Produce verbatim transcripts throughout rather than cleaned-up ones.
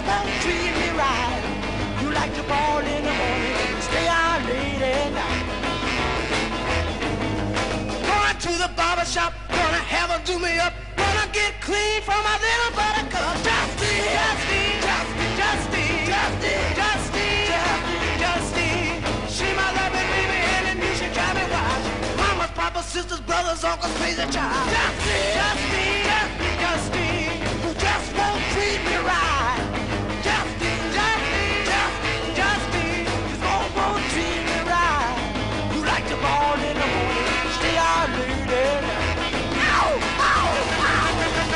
won't treat me right. You like to ball in the morning, stay out late at night. Going to the barber shop, gonna have her do me up, gonna get clean for my little buttercup. Justine, Justine, Justine, Justine, Justine, Justine, Justine, Justine. She my loving baby and you should drive me wild. Mama's, papa's, sisters, brothers, uncles, crazy child. Justine, Justine, Justine, Justine, who just won't treat me right. Justine, Justine, Justine, Justine, just won't, won't treat me right. You like to ball in the morning, stay out late at night. Ow, ow, ow.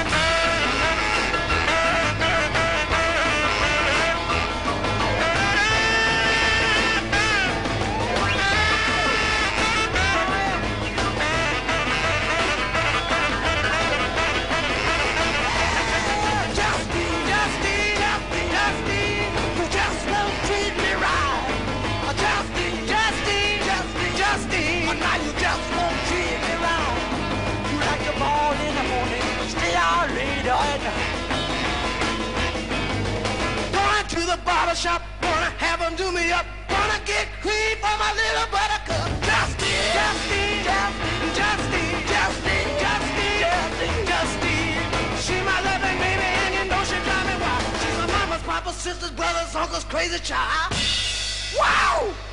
Justine, Justine, Justine, Justine, who just won't treat me right. Uh, Justine, Justine, Justine, Justine, but now you just won't treat me right. You like to ball in the morning, stay out late at night. Going to the barber shop, gonna have them do me up, gonna get clean for my little buttercup. Justine, Justine, Justine, Justine, Justine, Justine, Justine, Justine. She my loving baby and you know she drive me wild. She's my mama's, papa's, sisters, brothers, uncles, crazy child. Wow!